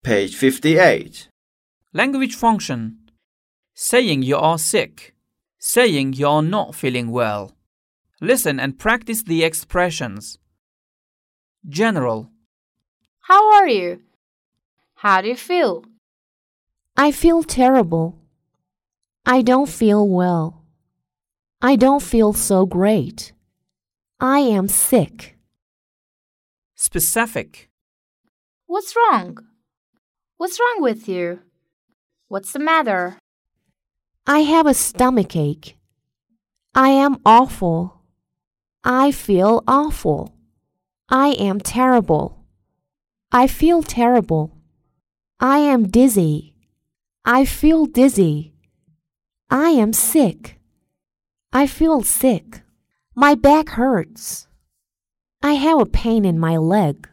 Page 58. Language function. Saying you are sick. Saying you are not feeling well. Listen and practice the expressions. General. How are you? How do you feel? I feel terrible. I don't feel well. I don't feel so great. I am sick. Specific. What's wrong? What's wrong with you? What's the matter? I have a stomachache. I am awful. I feel awful. I am terrible. I feel terrible. I am dizzy. I feel dizzy. I am sick. I feel sick. My back hurts. I have a pain in my leg.